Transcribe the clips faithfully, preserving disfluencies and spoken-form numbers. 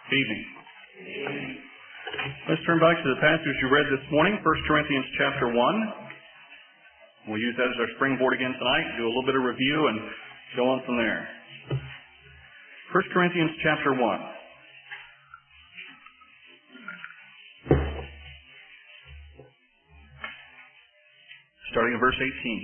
Good evening. Let's turn back to the passage you read this morning, First Corinthians chapter one. We'll use that as our springboard again tonight, do a little bit of review, and go on from there. First Corinthians chapter one. Starting at verse eighteen.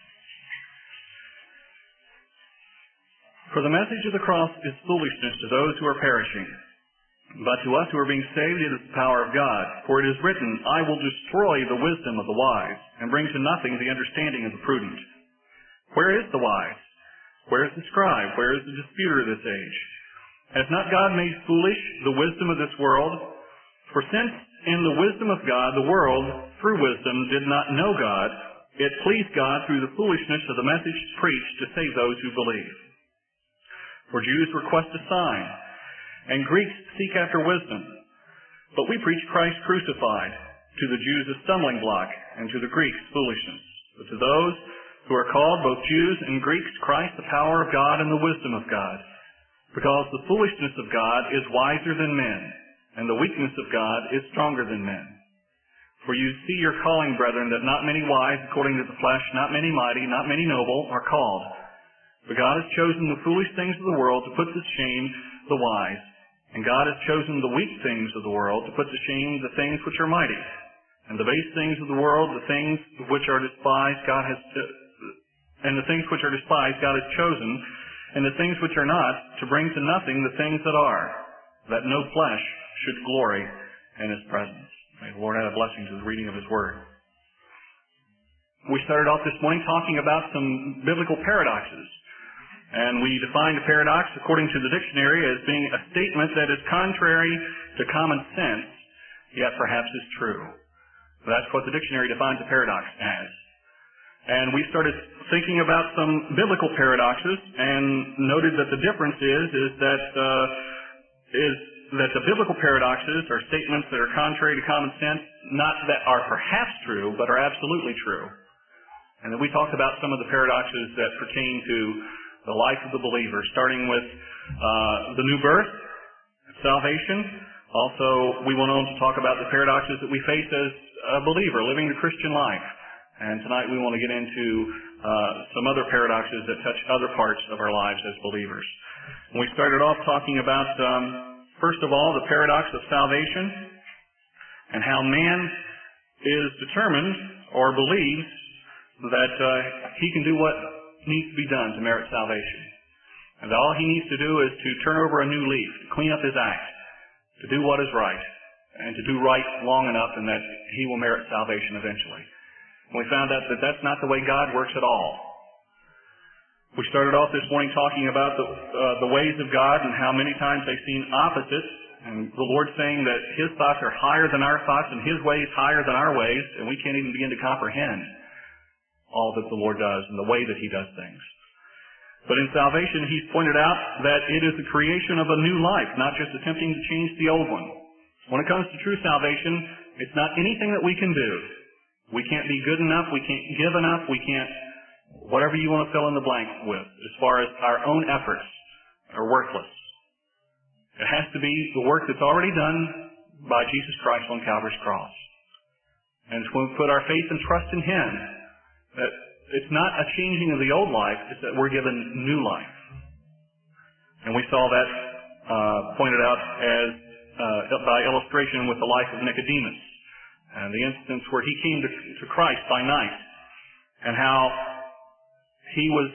For the message of the cross is foolishness to those who are perishing, but to us who are being saved it is the power of God. For it is written, I will destroy the wisdom of the wise, and bring to nothing the understanding of the prudent. Where is the wise? Where is the scribe? Where is the disputer of this age? Has not God made foolish the wisdom of this world? For since in the wisdom of God the world, through wisdom, did not know God, it pleased God through the foolishness of the message preached to save those who believe. For Jews request a sign, and Greeks seek after wisdom. But we preach Christ crucified, to the Jews a stumbling block, and to the Greeks foolishness. But to those who are called, both Jews and Greeks, Christ the power of God and the wisdom of God. Because the foolishness of God is wiser than men, and the weakness of God is stronger than men. For you see your calling, brethren, that not many wise according to the flesh, not many mighty, not many noble are called. But God has chosen the foolish things of the world to put to shame the wise. And God has chosen the weak things of the world to put to shame the things which are mighty. And the base things of the world, the things which are despised, God has, and the things which are despised, God has chosen, and the things which are not, to bring to nothing the things that are, that no flesh should glory in His presence. May the Lord add a blessing to the reading of His Word. We started off this morning talking about some biblical paradoxes. And we defined a paradox, according to the dictionary, as being a statement that is contrary to common sense, yet perhaps is true. That's what the dictionary defines a paradox as. And we started thinking about some biblical paradoxes, and noted that the difference is is that uh, is that the biblical paradoxes are statements that are contrary to common sense, not that are perhaps true, but are absolutely true. And then we talked about some of the paradoxes that pertain to the life of the believer, starting with uh, the new birth, salvation. Also, we went on to talk about the paradoxes that we face as a believer living the Christian life. And tonight we want to get into uh, some other paradoxes that touch other parts of our lives as believers. And we started off talking about, um, first of all, the paradox of salvation and how man is determined or believes that uh, he can do what needs to be done to merit salvation. And all he needs to do is to turn over a new leaf, to clean up his act, to do what is right, and to do right long enough, and that he will merit salvation eventually. And we found out that that's not the way God works at all. We started off this morning talking about the, uh, the ways of God and how many times they seem opposite, and the Lord saying that His thoughts are higher than our thoughts and His ways higher than our ways, and we can't even begin to comprehend all that the Lord does and the way that He does things. But in salvation, He's pointed out that it is the creation of a new life, not just attempting to change the old one. When it comes to true salvation, it's not anything that we can do. We can't be good enough, we can't give enough, we can't, whatever you want to fill in the blank with, as far as our own efforts are worthless. It has to be the work that's already done by Jesus Christ on Calvary's cross. And it's when we put our faith and trust in Him, that it's not a changing of the old life, it's that we're given new life. And we saw that uh, pointed out as uh, by illustration with the life of Nicodemus, and the instance where he came to, to Christ by night, and how he was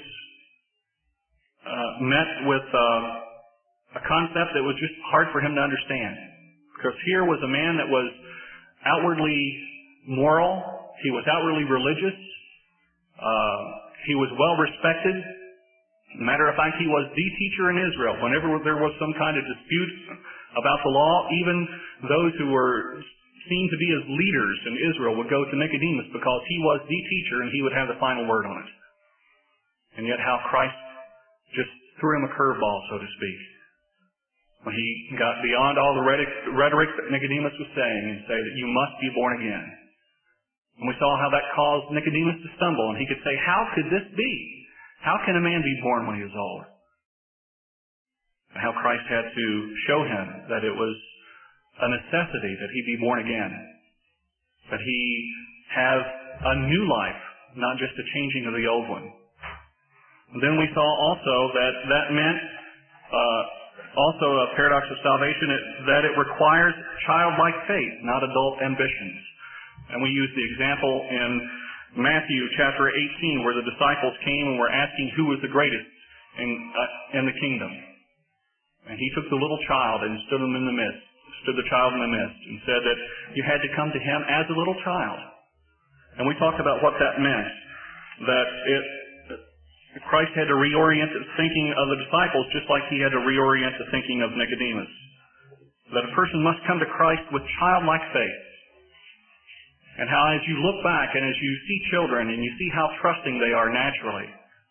uh, met with uh, a concept that was just hard for him to understand. Because here was a man that was outwardly moral, he was outwardly religious, Uh, he was well respected. Matter of fact, he was the teacher in Israel. Whenever there was some kind of dispute about the law, even those who were seen to be as leaders in Israel would go to Nicodemus because he was the teacher and he would have the final word on it. And yet how Christ just threw him a curveball, so to speak, when he got beyond all the rhetoric that Nicodemus was saying and say that you must be born again. And we saw how that caused Nicodemus to stumble, and he could say, how could this be? How can a man be born when he is old? how Christ had to show him that it was a necessity that he be born again, that he have a new life, not just a changing of the old one. And then we saw also that that meant uh, also a paradox of salvation, it, that it requires childlike faith, not adult ambitions. And we used the example in Matthew chapter eighteen where the disciples came and were asking who was the greatest in, uh, in the kingdom. And he took the little child and stood him in the midst, stood the child in the midst, and said that you had to come to him as a little child. And we talked about what that meant, that it, Christ had to reorient the thinking of the disciples just like he had to reorient the thinking of Nicodemus. That a person must come to Christ with childlike faith. And how as you look back and as you see children and you see how trusting they are naturally,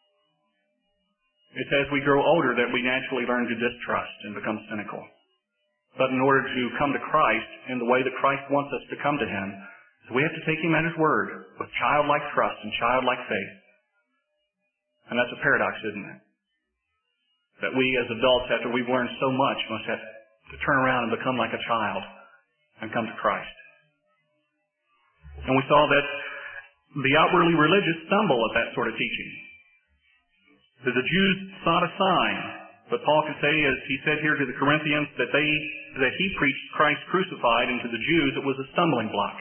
it's as we grow older that we naturally learn to distrust and become cynical. But in order to come to Christ in the way that Christ wants us to come to him, so we have to take him at his word with childlike trust and childlike faith. And that's a paradox, isn't it? That we as adults, after we've learned so much, must have to turn around and become like a child and come to Christ. And we saw that the outwardly religious stumble at that sort of teaching. That the Jews sought a sign, but Paul could say, as he said here to the Corinthians, that they that he preached Christ crucified, and to the Jews it was a stumbling block.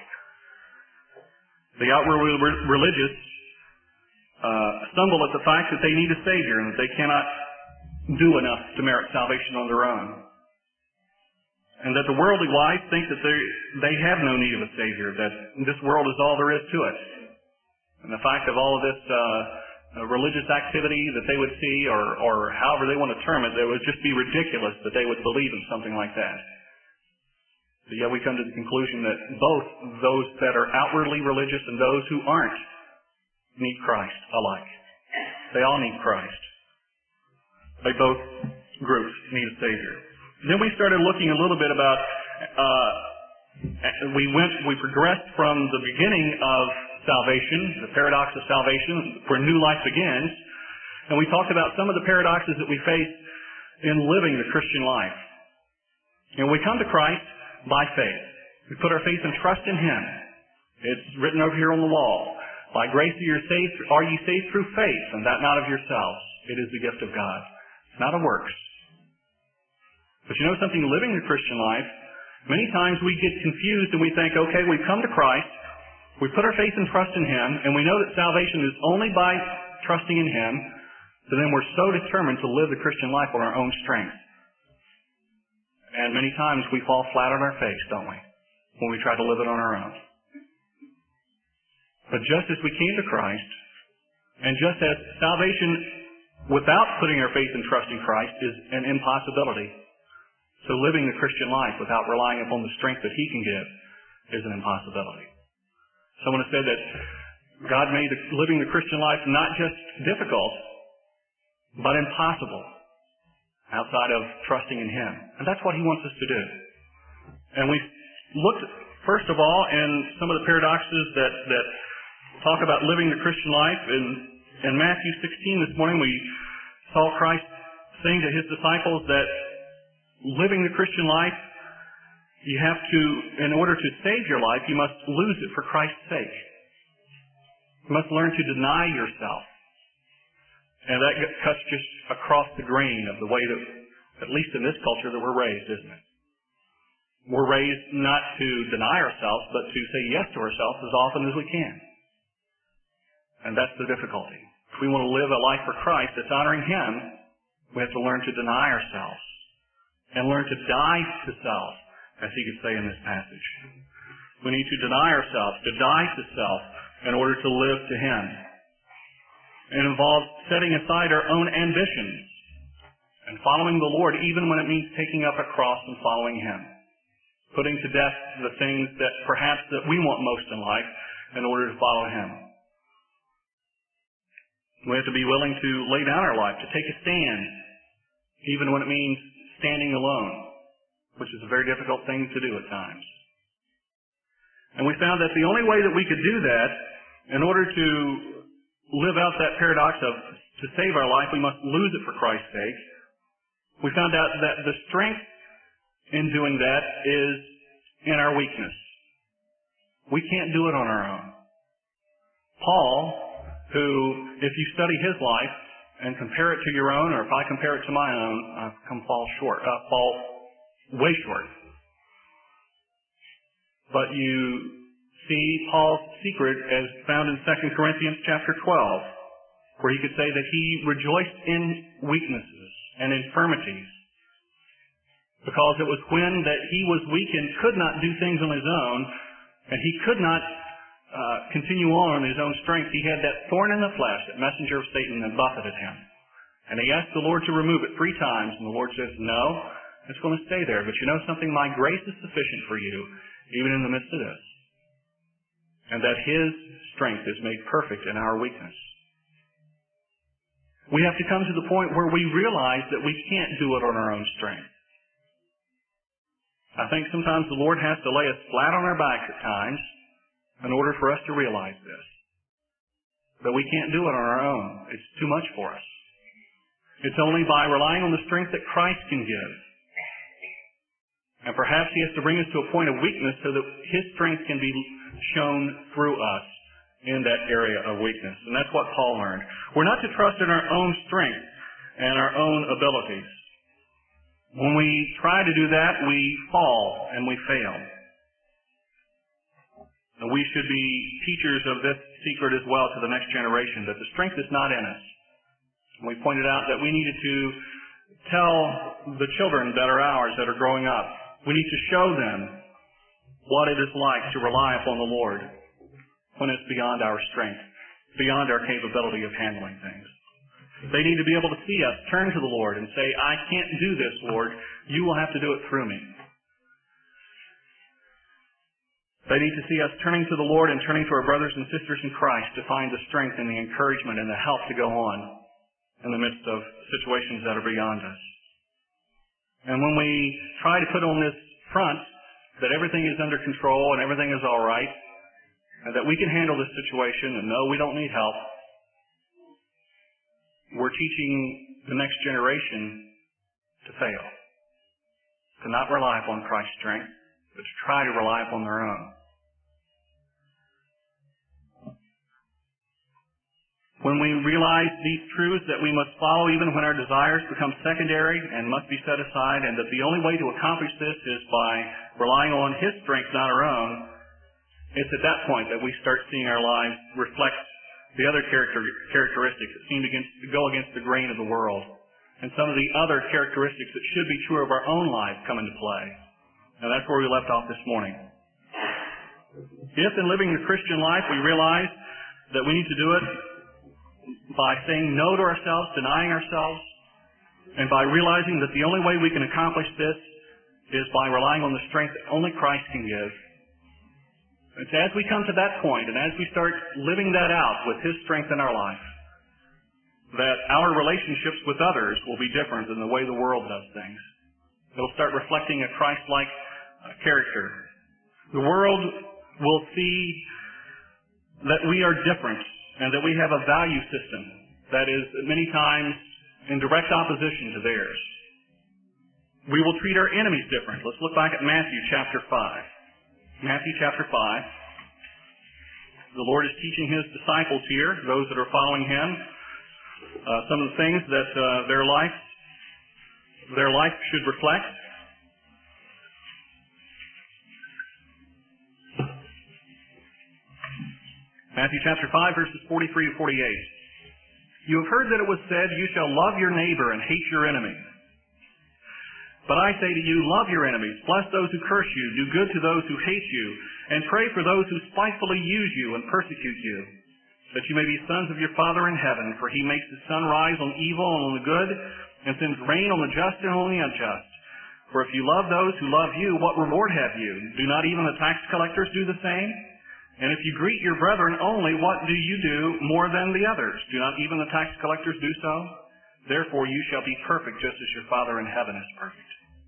The outwardly re- religious uh, stumble at the fact that they need a Savior and that they cannot do enough to merit salvation on their own. And that the worldly wise think that they they have no need of a Savior, that this world is all there is to it. And the fact of all of this uh, religious activity that they would see, or, or however they want to term it, it would just be ridiculous that they would believe in something like that. But yet we come to the conclusion that both those that are outwardly religious and those who aren't need Christ alike. They all need Christ. They both groups need a Savior. Then we started looking a little bit about, uh, we went, we progressed from the beginning of salvation, the paradox of salvation, where new life begins, and we talked about some of the paradoxes that we face in living the Christian life. And we come to Christ by faith. We put our faith and trust in him. It's written over here on the wall. By grace are you saved, are you saved through faith, and that not of yourselves. It is the gift of God. It's not of works. But you know something, living the Christian life, many times we get confused and we think, okay, we've come to Christ, we put our faith and trust in him, and we know that salvation is only by trusting in him, so then we're so determined to live the Christian life on our own strength. And many times we fall flat on our face, don't we, when we try to live it on our own. But just as we came to Christ, and just as salvation without putting our faith and trust in Christ is an impossibility, so living the Christian life without relying upon the strength that he can give is an impossibility. Someone has said that God made the, living the Christian life not just difficult, but impossible outside of trusting in him. And that's what he wants us to do. And we looked, first of all, in some of the paradoxes that, that talk about living the Christian life. In, in Matthew sixteen this morning, we saw Christ saying to his disciples that living the Christian life, you have to, in order to save your life, you must lose it for Christ's sake. You must learn to deny yourself. And that cuts just across the grain of the way that, at least in this culture, that we're raised, isn't it? We're raised not to deny ourselves, but to say yes to ourselves as often as we can. And that's the difficulty. If we want to live a life for Christ that's honoring him, we have to learn to deny ourselves. And learn to die to self, as he could say in this passage. We need to deny ourselves, to die to self, in order to live to him. It involves setting aside our own ambitions and following the Lord, even when it means taking up a cross and following him. Putting to death the things that perhaps that we want most in life in order to follow him. We have to be willing to lay down our life, to take a stand, even when it means standing alone, which is a very difficult thing to do at times. And we found that the only way that we could do that, in order to live out that paradox of to save our life, we must lose it for Christ's sake, We found out that the strength in doing that is in our weakness. We can't do it on our own. Paul, who, if you study his life and compare it to your own, or if I compare it to my own, I come fall short, uh, fall way short. But you see Paul's secret as found in Second Corinthians chapter twelve, where he could say that he rejoiced in weaknesses and infirmities, because it was when that he was weak and could not do things on his own, and he could not uh, continue on in his own strength. He had that thorn in the flesh, that messenger of Satan, that buffeted him. And he asked the Lord to remove it three times, and the Lord says, no, it's going to stay there. But you know something? My grace is sufficient for you, even in the midst of this. And that His strength is made perfect in our weakness. We have to come to the point where we realize that we can't do it on our own strength. I think sometimes the Lord has to lay us flat on our backs at times in order for us to realize this. That we can't do it on our own. It's too much for us. It's only by relying on the strength that Christ can give. And perhaps He has to bring us to a point of weakness so that His strength can be shown through us in that area of weakness. And that's what Paul learned. We're not to trust in our own strength and our own abilities. When we try to do that, we fall and we fail. And we should be teachers of this secret as well to the next generation, that the strength is not in us. And we pointed out that we needed to tell the children that are ours, that are growing up, we need to show them what it is like to rely upon the Lord when it's beyond our strength, beyond our capability of handling things. They need to be able to see us turn to the Lord and say, I can't do this, Lord. You will have to do it through me. They need to see us turning to the Lord and turning to our brothers and sisters in Christ to find the strength and the encouragement and the help to go on in the midst of situations that are beyond us. And when we try to put on this front that everything is under control and everything is all right, and that we can handle this situation and no, we don't need help, we're teaching the next generation to fail. To not rely upon Christ's strength, but to try to rely upon their own. When we realize these truths that we must follow even when our desires become secondary and must be set aside, and that the only way to accomplish this is by relying on His strength, not our own, it's at that point that we start seeing our lives reflect the other character, characteristics that seem to, against, to go against the grain of the world, and some of the other characteristics that should be true of our own life come into play. And that's where we left off this morning. If in living the Christian life we realize that we need to do it by saying no to ourselves, denying ourselves, and by realizing that the only way we can accomplish this is by relying on the strength that only Christ can give. It's as we come to that point and as we start living that out with His strength in our life, that our relationships with others will be different than the way the world does things. It'll start reflecting a Christ-like uh, character. The world will see that we are different and that we have a value system that is many times in direct opposition to theirs. We will treat our enemies different. Let's look back at Matthew chapter five. Matthew chapter five. The Lord is teaching His disciples here, those that are following Him, uh, some of the things that uh, their life their life should reflect. Matthew chapter five, verses forty-three to forty-eight. You have heard that it was said, you shall love your neighbor and hate your enemy. But I say to you, love your enemies, bless those who curse you, do good to those who hate you, and pray for those who spitefully use you and persecute you, that you may be sons of your Father in heaven, for He makes His sun rise on evil and on the good, and sends rain on the just and on the unjust. For if you love those who love you, what reward have you? Do not even the tax collectors do the same? And if you greet your brethren only, what do you do more than the others? Do not even the tax collectors do so? Therefore you shall be perfect, just as your Father in heaven is perfect.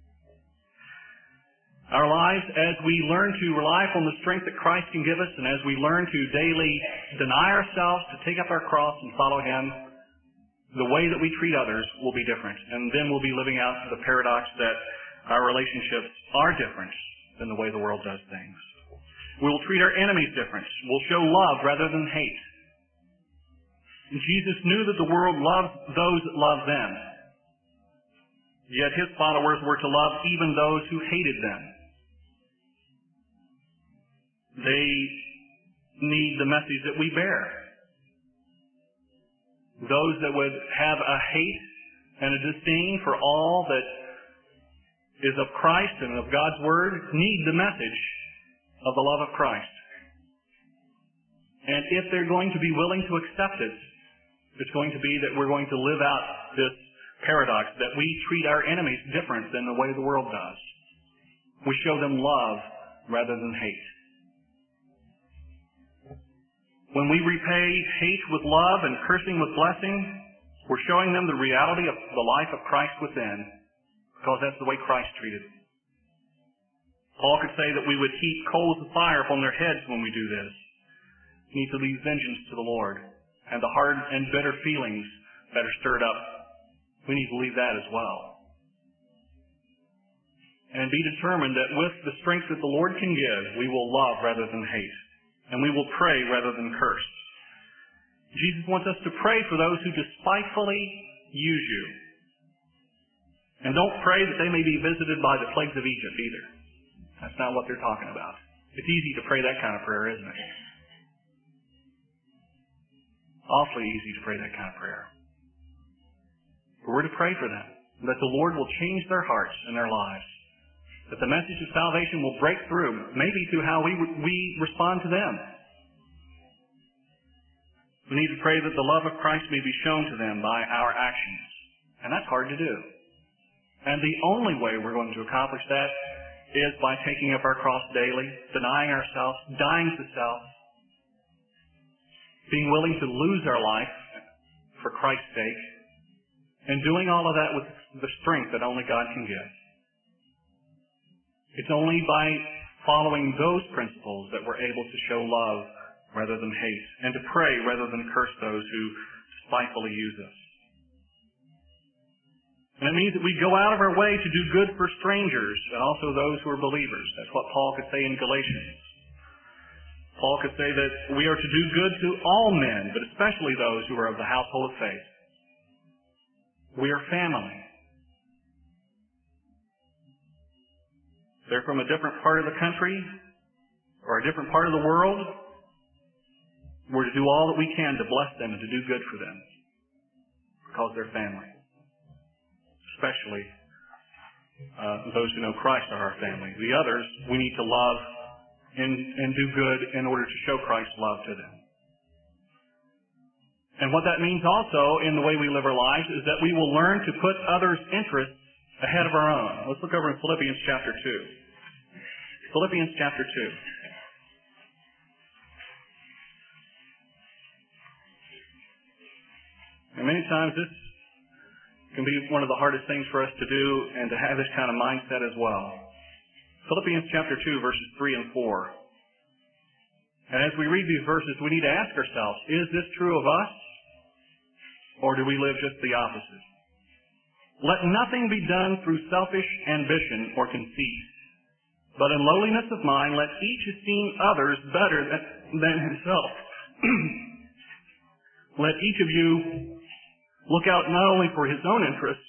Our lives, as we learn to rely upon the strength that Christ can give us, and as we learn to daily deny ourselves, to take up our cross and follow Him, the way that we treat others will be different. And then we'll be living out the paradox that our relationships are different than the way the world does things. We will treat our enemies different. We'll show love rather than hate. And Jesus knew that the world loved those that love them. Yet his followers were to love even those who hated them. They need the message that we bear. Those that would have a hate and a disdain for all that is of Christ and of God's Word need the message of the love of Christ. And if they're going to be willing to accept it, it's going to be that we're going to live out this paradox that we treat our enemies different than the way the world does. We show them love rather than hate. When we repay hate with love and cursing with blessing, we're showing them the reality of the life of Christ within, because that's the way Christ treated them. Paul could say that we would heap coals of fire upon their heads when we do this. We need to leave vengeance to the Lord, and the hard and bitter feelings that are stirred up, we need to leave that as well. And be determined that with the strength that the Lord can give, we will love rather than hate. And we will pray rather than curse. Jesus wants us to pray for those who despitefully use you. And don't pray that they may be visited by the plagues of Egypt either. That's not what they're talking about. It's easy to pray that kind of prayer, isn't it? Awfully easy to pray that kind of prayer. But we're to pray for them, that the Lord will change their hearts and their lives. That the message of salvation will break through, maybe through how we we respond to them. We need to pray that the love of Christ may be shown to them by our actions. And that's hard to do. And the only way we're going to accomplish that is by taking up our cross daily, denying ourselves, dying to self, being willing to lose our life for Christ's sake, and doing all of that with the strength that only God can give. It's only by following those principles that we're able to show love rather than hate, and to pray rather than curse those who spitefully use us. And it means that we go out of our way to do good for strangers and also those who are believers. That's what Paul could say in Galatians. Paul could say that we are to do good to all men, but especially those who are of the household of faith. We are family. They're from a different part of the country or a different part of the world. We're to do all that we can to bless them and to do good for them because they're family. Especially uh, those who know Christ are our family. The others, we need to love and, and do good in order to show Christ's love to them. And what that means also in the way we live our lives is that we will learn to put others' interests ahead of our own. Let's look over in Philippians chapter two. Philippians chapter two. And many times this can be one of the hardest things for us to do and to have this kind of mindset as well. Philippians chapter two, verses three and four. And as we read these verses, we need to ask ourselves, is this true of us? Or do we live just the opposite? Let nothing be done through selfish ambition or conceit, but in lowliness of mind let each esteem others better than, than himself. Let each of you look out not only for his own interests,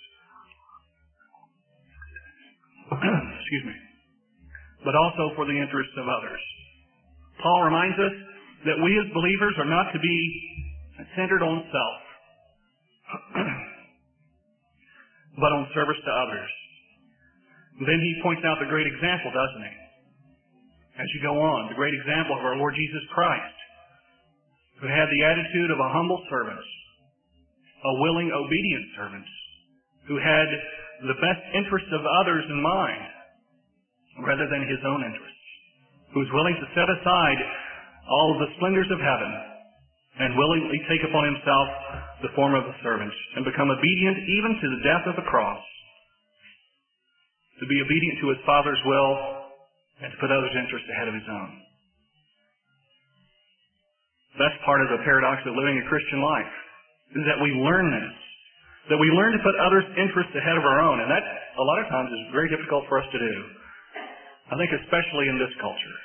excuse me, but also for the interests of others. Paul reminds us that we as believers are not to be centered on self, but on service to others. Then he points out the great example, doesn't he? As you go on, the great example of our Lord Jesus Christ, who had the attitude of a humble servant, a willing, obedient servant, who had the best interests of others in mind, rather than his own interests, who was willing to set aside all of the splendors of heaven and willingly take upon himself the form of a servant and become obedient even to the death of the cross, to be obedient to his Father's will and to put others' interests ahead of his own. That's part of the paradox of living a Christian life, is that we learn this That we learn to put others' interests ahead of our own, and that a lot of times is very difficult for us to do. I think especially in this culture.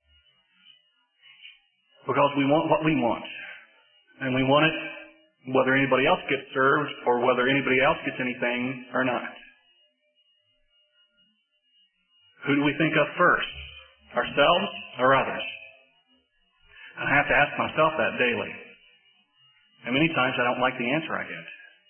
Because we want what we want. And we want it whether anybody else gets served or whether anybody else gets anything or not. Who do we think of first? Ourselves or others? I have to ask myself that daily. And many times I don't like the answer I get.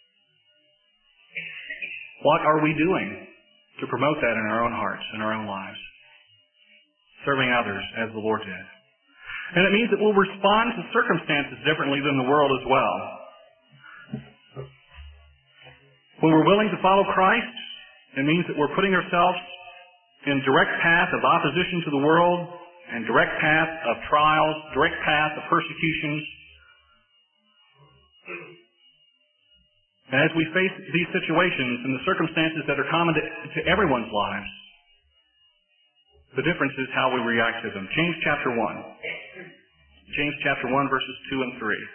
What are we doing to promote that in our own hearts, in our own lives? Serving others as the Lord did. And it means that we'll respond to circumstances differently than the world as well. When we're willing to follow Christ, it means that we're putting ourselves in direct path of opposition to the world and direct path of trials, direct path of persecutions. And as we face these situations and the circumstances that are common to, to everyone's lives, the difference is how we react to them. James chapter one. James chapter one, verses two and three.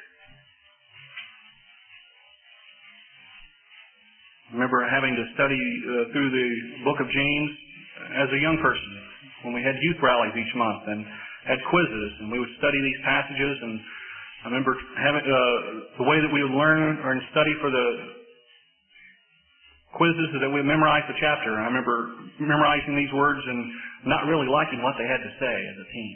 I remember having to study uh, through the book of James as a young person when we had youth rallies each month and had quizzes, and we would study these passages. And I remember having uh, the way that we would learn or study for the quizzes that we memorize the chapter. I remember memorizing these words and not really liking what they had to say as a teen.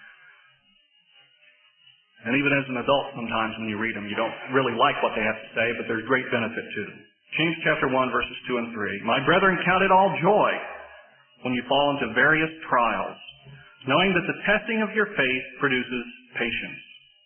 And even as an adult, sometimes when you read them, you don't really like what they have to say, but there's great benefit to them. James chapter one, verses two and three. My brethren, count it all joy when you fall into various trials, knowing that the testing of your faith produces patience.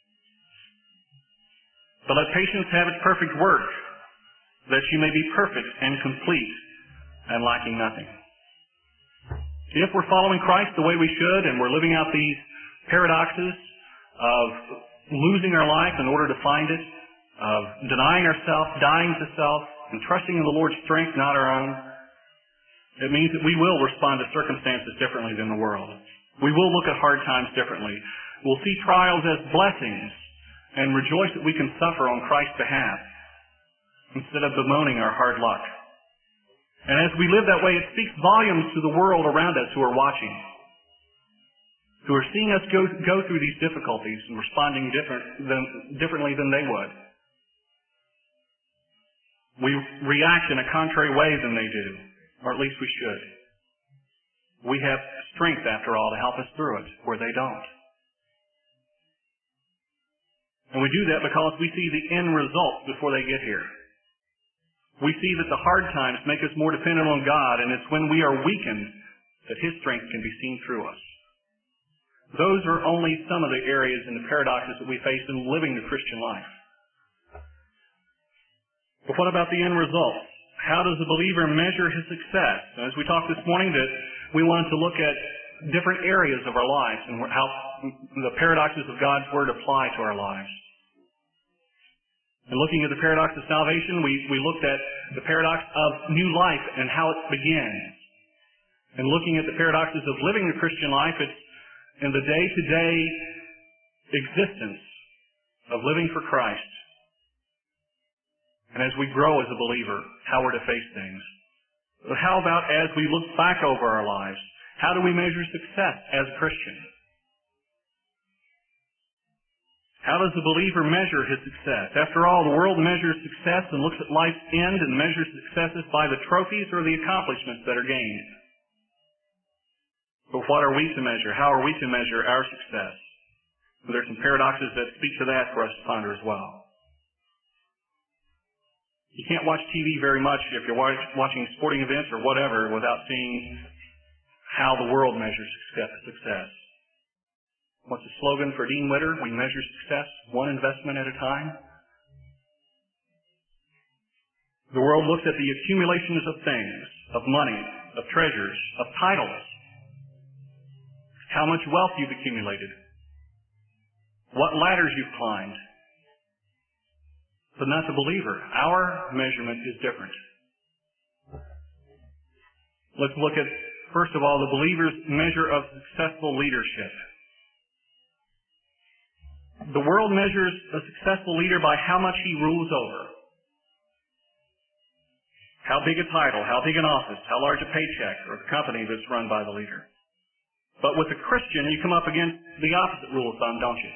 But let patience have its perfect work, that you may be perfect and complete and lacking nothing. If we're following Christ the way we should, and we're living out these paradoxes of losing our life in order to find it, of denying ourselves, dying to self, and trusting in the Lord's strength, not our own, it means that we will respond to circumstances differently than the world. We will look at hard times differently. We'll see trials as blessings and rejoice that we can suffer on Christ's behalf instead of bemoaning our hard luck. And as we live that way, it speaks volumes to the world around us who are watching, who are seeing us go, go through these difficulties and responding different than, differently than they would. We react in a contrary way than they do, or at least we should. We have strength, after all, to help us through it, where they don't. And we do that because we see the end result before they get here. We see that the hard times make us more dependent on God, and it's when we are weakened that His strength can be seen through us. Those are only some of the areas and the paradoxes that we face in living the Christian life. But what about the end result? How does the believer measure his success? As we talked this morning, that we wanted to look at different areas of our lives and how the paradoxes of God's Word apply to our lives. And looking at the paradox of salvation, we, we looked at the paradox of new life and how it begins. And looking at the paradoxes of living the Christian life, it's in the day-to-day existence of living for Christ. And as we grow as a believer, how we're to face things. But how about as we look back over our lives? How do we measure success as a Christian? How does the believer measure his success? After all, the world measures success and looks at life's end and measures successes by the trophies or the accomplishments that are gained. But what are we to measure? How are we to measure our success? Well, there's some paradoxes that speak to that for us to ponder as well. You can't watch T V very much if you're watching sporting events or whatever without seeing how the world measures success. What's the slogan for Dean Witter? We measure success one investment at a time. The world looks at the accumulations of things, of money, of treasures, of titles. How much wealth you've accumulated. What ladders you've climbed. But not the believer. Our measurement is different. Let's look at, first of all, the believer's measure of successful leadership. The world measures a successful leader by how much he rules over. how big a title, how big an office, how large a paycheck, or the company that's run by the leader. But with a Christian, you come up against the opposite rule of thumb, don't you?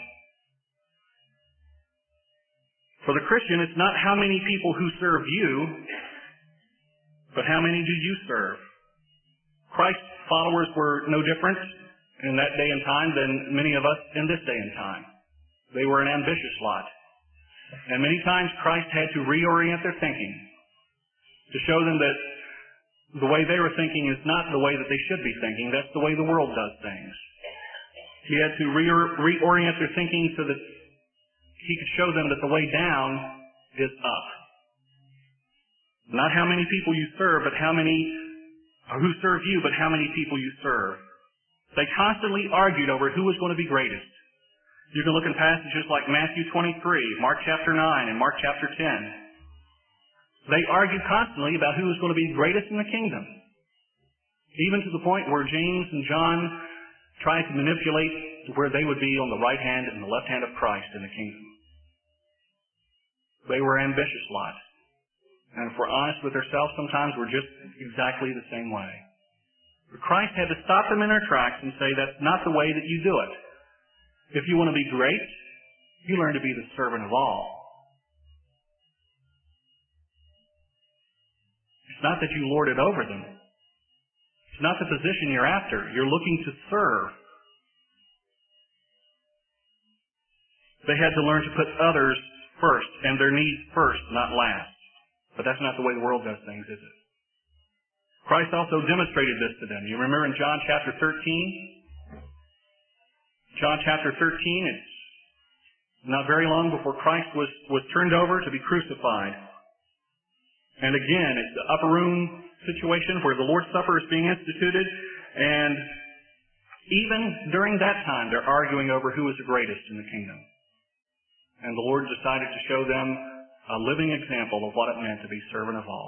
For the Christian, it's not how many people who serve you, but how many do you serve? Christ's followers were no different in that day and time than many of us in this day and time. They were an ambitious lot. And many times Christ had to reorient their thinking to show them that the way they were thinking is not the way that they should be thinking. That's the way the world does things. He had to re- reorient their thinking so that he could show them that the way down is up. Not how many people you serve, but how many or who serve you, but how many people you serve. They constantly argued over who was going to be greatest. You can look in passages like Matthew twenty-three, Mark chapter nine, and Mark chapter ten. They argued constantly about who was going to be greatest in the kingdom. Even to the point where James and John tried to manipulate where they would be on the right hand and the left hand of Christ in the kingdom. They were ambitious lot. And if we're honest with ourselves, sometimes we're just exactly the same way. But Christ had to stop them in their tracks and say, that's not the way that you do it. If you want to be great, you learn to be the servant of all. It's not that you lord it over them. It's not the position you're after. You're looking to serve. They had to learn to put others first and their needs first, not last. But that's not the way the world does things, is it? Christ also demonstrated this to them. You remember in John chapter thirteen? John chapter thirteen, it's not very long before Christ was, was turned over to be crucified. And again, it's the upper room situation where the Lord's Supper is being instituted. And even during that time, they're arguing over who is the greatest in the kingdom. And the Lord decided to show them a living example of what it meant to be servant of all.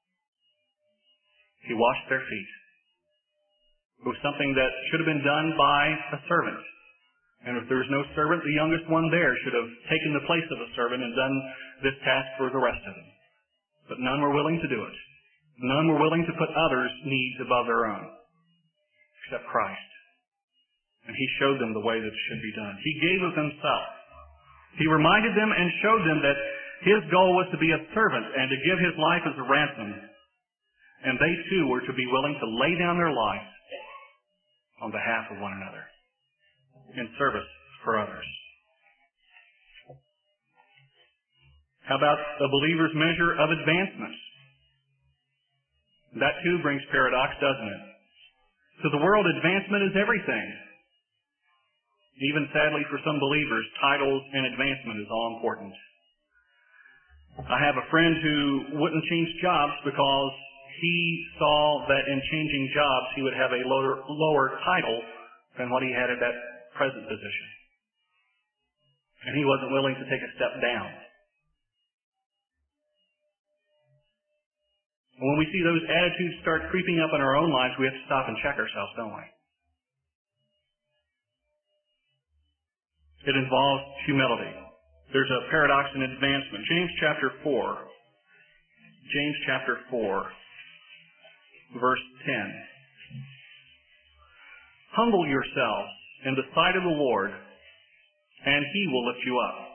He washed their feet. It was something that should have been done by a servant. And if there was no servant, the youngest one there should have taken the place of a servant and done this task for the rest of them. But none were willing to do it. None were willing to put others' needs above their own, except Christ. And He showed them the way that it should be done. He gave of Himself. He reminded them and showed them that His goal was to be a servant and to give His life as a ransom. And they too were to be willing to lay down their life on behalf of one another in service for others. How about the believer's measure of advancement? That too brings paradox, doesn't it? To the world, advancement is everything. Even sadly for some believers, titles and advancement is all important. I have a friend who wouldn't change jobs because he saw that in changing jobs he would have a lower, lower title than what he had at that present position. And he wasn't willing to take a step down. And when we see those attitudes start creeping up in our own lives, we have to stop and check ourselves, don't we? It involves humility. There's a paradox in advancement. James chapter four. James chapter four, verse ten. Humble yourselves in the sight of the Lord, and He will lift you up.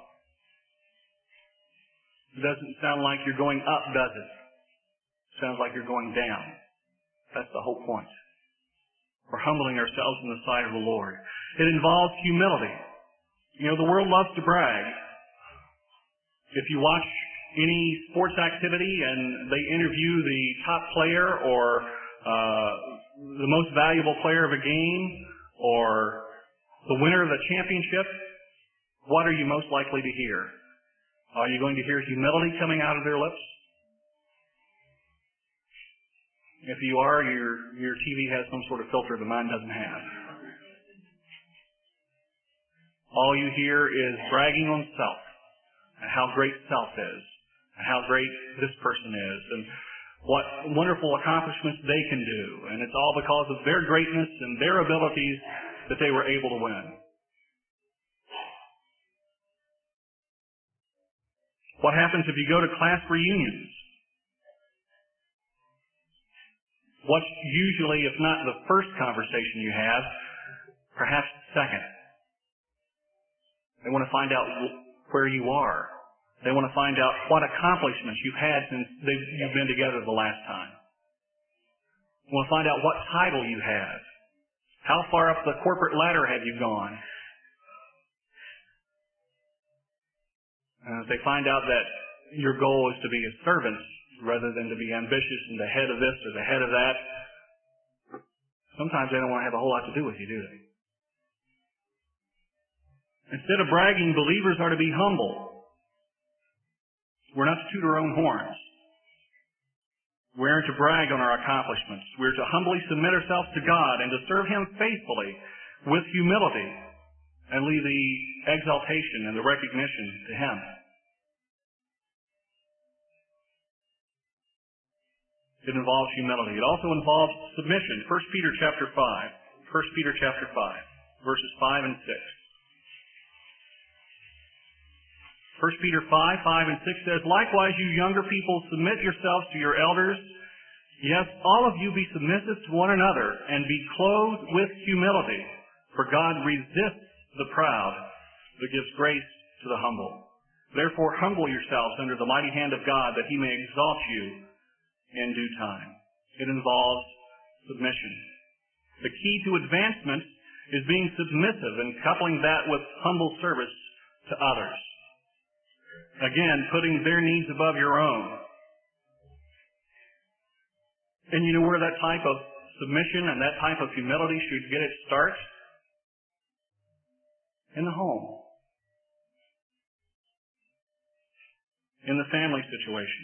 It doesn't sound like you're going up, does it? It sounds like you're going down. That's the whole point. We're humbling ourselves in the sight of the Lord. It involves humility. You know, the world loves to brag. If you watch any sports activity and they interview the top player or uh, the most valuable player of a game or the winner of the championship, what are you most likely to hear? Are you going to hear humility coming out of their lips? If you are, your, your T V has some sort of filter that mine doesn't have. All you hear is bragging on self, and how great self is, and how great this person is, and what wonderful accomplishments they can do. And it's all because of their greatness and their abilities that they were able to win. What happens if you go to class reunions? What's usually, if not the first conversation you have, perhaps the second? They want to find out where you are. They want to find out what accomplishments you've had since you've been together the last time. They want to find out what title you have. How far up the corporate ladder have you gone? And if they find out that your goal is to be a servant rather than to be ambitious and the head of this or the head of that, sometimes they don't want to have a whole lot to do with you, do they? Instead of bragging, believers are to be humble. We're not to toot our own horns. We aren't to brag on our accomplishments. We're to humbly submit ourselves to God and to serve Him faithfully with humility and leave the exaltation and the recognition to Him. It involves humility. It also involves submission. First Peter chapter five. First Peter chapter five, verses five and six. First Peter five, five and six says, "Likewise, you younger people, submit yourselves to your elders. Yes, all of you be submissive to one another, and be clothed with humility. For God resists the proud, but gives grace to the humble. Therefore, humble yourselves under the mighty hand of God, that He may exalt you in due time." It involves submission. The key to advancement is being submissive and coupling that with humble service to others. Again, putting their needs above your own. And you know where that type of submission and that type of humility should get its start? In the home. In the family situation.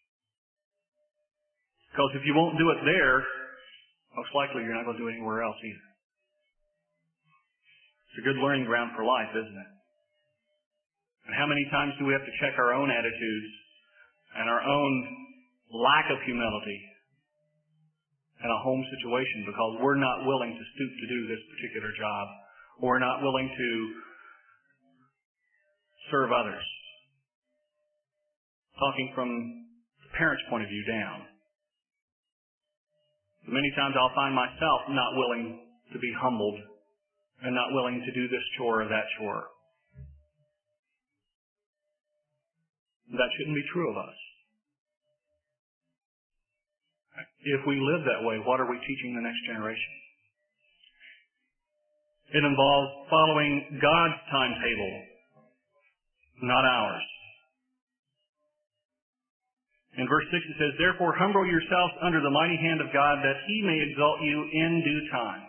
Because if you won't do it there, most likely you're not going to do it anywhere else either. It's a good learning ground for life, isn't it? And how many times do we have to check our own attitudes and our own lack of humility in a home situation because we're not willing to stoop to do this particular job, or we're not willing to serve others. Talking from the parent's point of view down. Many times I'll find myself not willing to be humbled and not willing to do this chore or that chore. That shouldn't be true of us. If we live that way, what are we teaching the next generation? It involves following God's timetable, not ours. In verse six it says, "Therefore humble yourselves under the mighty hand of God, that He may exalt you in due time."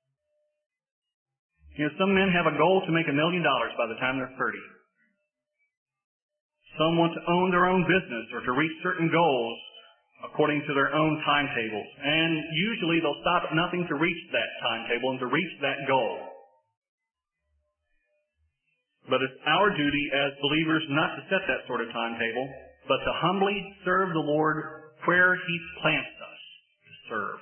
You know, some men have a goal to make a million dollars by the time they're thirty. Some want to own their own business or to reach certain goals according to their own timetables. And usually they'll stop at nothing to reach that timetable and to reach that goal. But it's our duty as believers not to set that sort of timetable, but to humbly serve the Lord where He plants us to serve.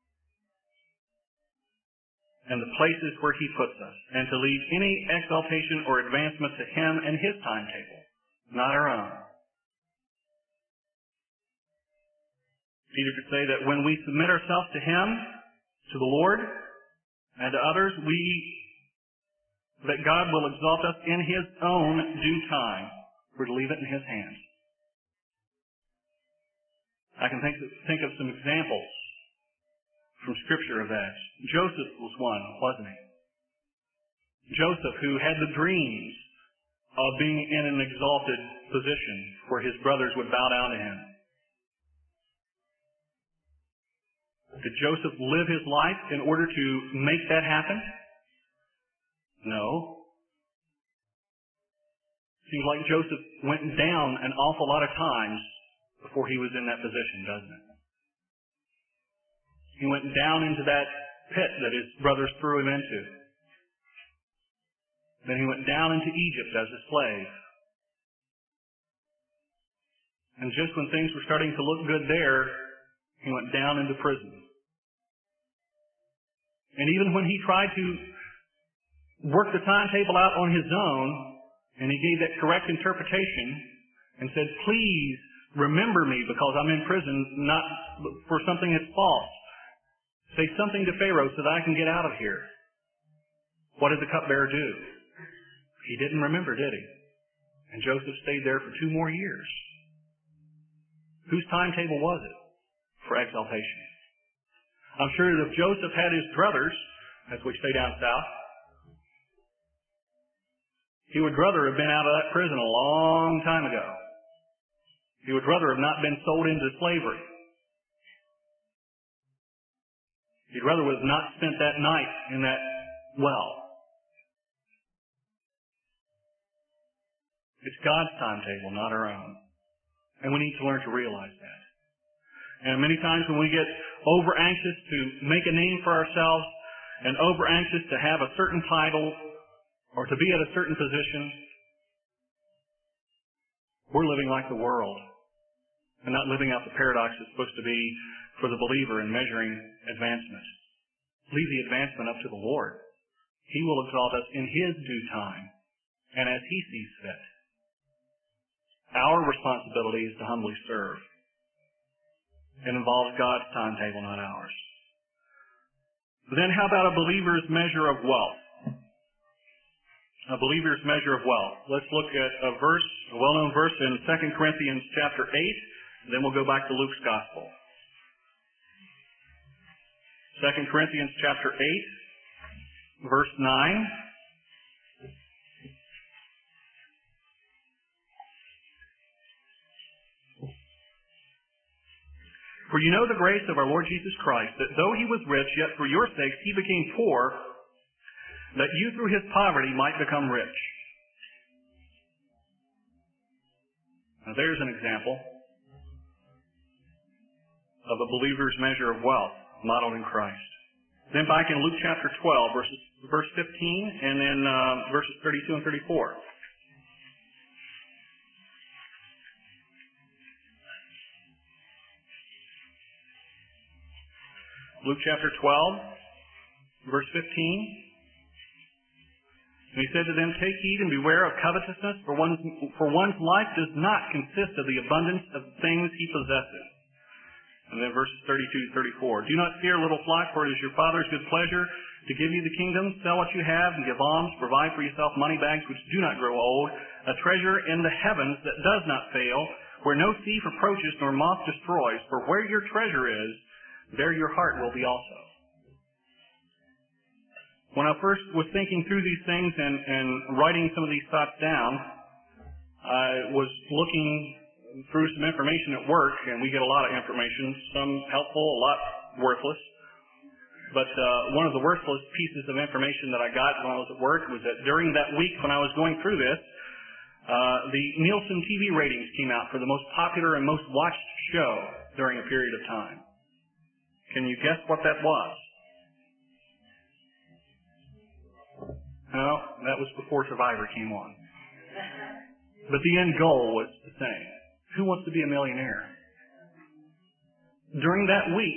And the places where He puts us. And to leave any exaltation or advancement to Him and His timetable, not our own. Peter could say that when we submit ourselves to Him, to the Lord, and to others, we, that God will exalt us in His own due time. We're to leave it in His hands. I can think, think of some examples from Scripture of that. Joseph was one, wasn't he? Joseph, who had the dreams of being in an exalted position where his brothers would bow down to him. Did Joseph live his life in order to make that happen? No. Seems like Joseph went down an awful lot of times before he was in that position, doesn't it? He went down into that pit that his brothers threw him into. Then he went down into Egypt as a slave. And just when things were starting to look good there, he went down into prison. And even when he tried to work the timetable out on his own, and he gave that correct interpretation and said, "Please remember me because I'm in prison, not for something that's false." Say something to Pharaoh so that I can get out of here. What did the cupbearer do? He didn't remember, did he? And Joseph stayed there for two more years. Whose timetable was it for exaltation? I'm sure that if Joseph had his brothers, as we say down south, he would rather have been out of that prison a long time ago. He would rather have not been sold into slavery. He'd rather have not spent that night in that well. It's God's timetable, not our own. And we need to learn to realize that. And many times when we get over anxious to make a name for ourselves and over anxious to have a certain title or to be at a certain position, we're living like the world and not living out the paradox that's supposed to be for the believer in measuring advancement. Leave the advancement up to the Lord. He will exalt us in His due time and as He sees fit. Our responsibility is to humbly serve. It involves God's timetable, not ours. Then how about a believer's measure of wealth? A believer's measure of wealth. Let's look at a verse, a well-known verse in Second Corinthians chapter eight, and then we'll go back to Luke's Gospel. Second Corinthians chapter eight, verse nine. For you know the grace of our Lord Jesus Christ, that though He was rich, yet for your sakes He became poor, that you through His poverty might become rich. Now there's an example of a believer's measure of wealth modeled in Christ. Then back in Luke chapter twelve, verses, verse fifteen, and then uh, verses thirty-two and thirty-four. Luke chapter twelve, verse fifteen. And He said to them, take heed and beware of covetousness, for one's, for one's life does not consist of the abundance of things he possesses. And then verses thirty-two to thirty-four. Do not fear, little flock, for it is your Father's good pleasure to give you the kingdom. Sell what you have and give alms. Provide for yourself money bags which do not grow old, a treasure in the heavens that does not fail, where no thief approaches nor moth destroys. For where your treasure is, there your heart will be also. When I first was thinking through these things and, and writing some of these thoughts down, I was looking through some information at work, and we get a lot of information, some helpful, a lot worthless. But uh, one of the worthless pieces of information that I got when I was at work was that during that week when I was going through this, uh, the Nielsen T V ratings came out for the most popular and most watched show during a period of time. Can you guess what that was? No, that was before Survivor came on. But the end goal was the same. Who wants to be a millionaire? During that week,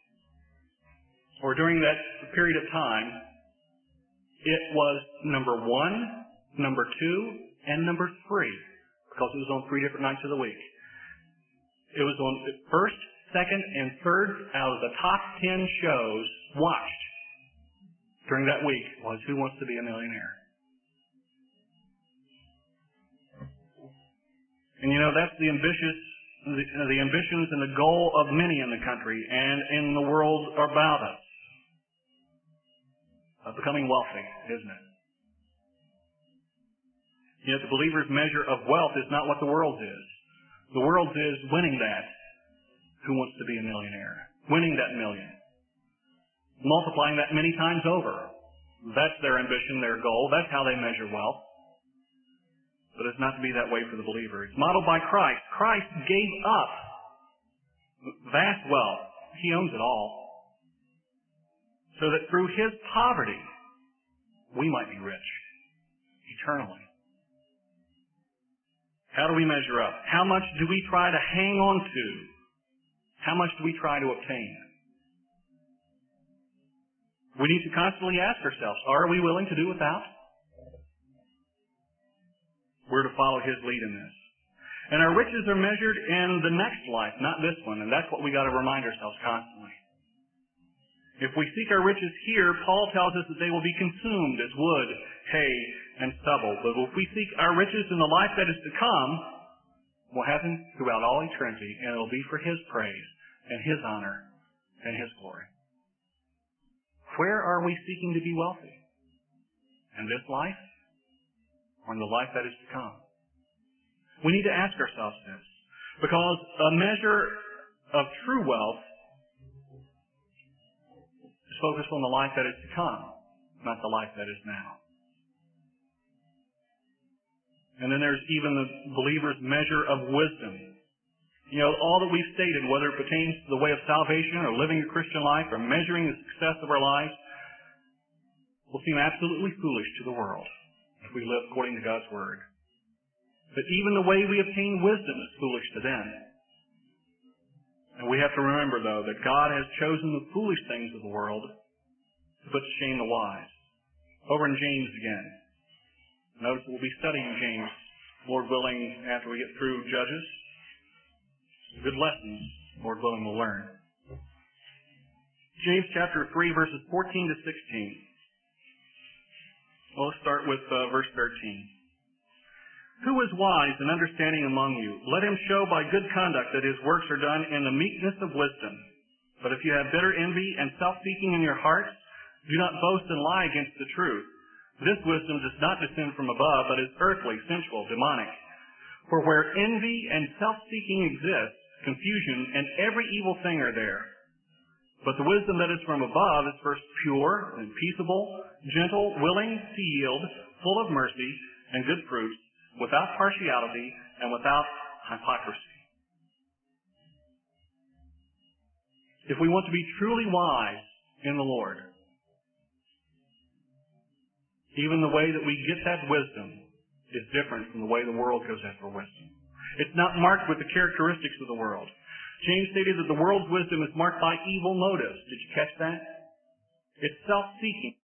or during that period of time, it was number one, number two, and number three, because it was on three different nights of the week. It was on the first, second, and third out of the top ten shows watched during that week was Who Wants to Be a Millionaire? And you know, that's the ambitious, the, the ambitions and the goal of many in the country and in the world about us. Of becoming wealthy, isn't it? Yet the believer's measure of wealth is not what the world's is. The world's is winning that. Who wants to be a millionaire? Winning that million. Multiplying that many times over. That's their ambition, their goal. That's how they measure wealth. But it's not to be that way for the believer. It's modeled by Christ. Christ gave up vast wealth. He owns it all. So that through His poverty, we might be rich eternally. How do we measure up? How much do we try to hang on to? How much do we try to obtain? We need to constantly ask ourselves, are we willing to do without? We're to follow His lead in this. And our riches are measured in the next life, not this one. And that's what we got to remind ourselves constantly. If we seek our riches here, Paul tells us that they will be consumed as wood, hay, and stubble. But if we seek our riches in the life that is to come, we'll have them throughout all eternity, and it will be for His praise and His honor and His glory. Where are we seeking to be wealthy? In this life or in the life that is to come? We need to ask ourselves this, because a measure of true wealth is focused on the life that is to come, not the life that is now. And then there's even the believer's measure of wisdom. You know, all that we've stated, whether it pertains to the way of salvation or living a Christian life or measuring the success of our lives, will seem absolutely foolish to the world if we live according to God's Word. But even the way we obtain wisdom is foolish to them. And we have to remember, though, that God has chosen the foolish things of the world to put to shame the wise. Over in James again. Notice we'll be studying James, Lord willing, after we get through Judges. Good lessons, Lord willing, we'll learn. James chapter three, verses fourteen to sixteen. Well, let's start with uh, verse thirteen. Who is wise and understanding among you? Let him show by good conduct that his works are done in the meekness of wisdom. But if you have bitter envy and self-seeking in your hearts, do not boast and lie against the truth. This wisdom does not descend from above, but is earthly, sensual, demonic. For where envy and self-seeking exist, confusion and every evil thing are there. But the wisdom that is from above is first pure and peaceable, gentle, willing to yield, full of mercy and good fruits, without partiality and without hypocrisy. If we want to be truly wise in the Lord, even the way that we get that wisdom is different from the way the world goes after wisdom. It's not marked with the characteristics of the world. James stated that the world's wisdom is marked by evil motives. Did you catch that? It's self-seeking.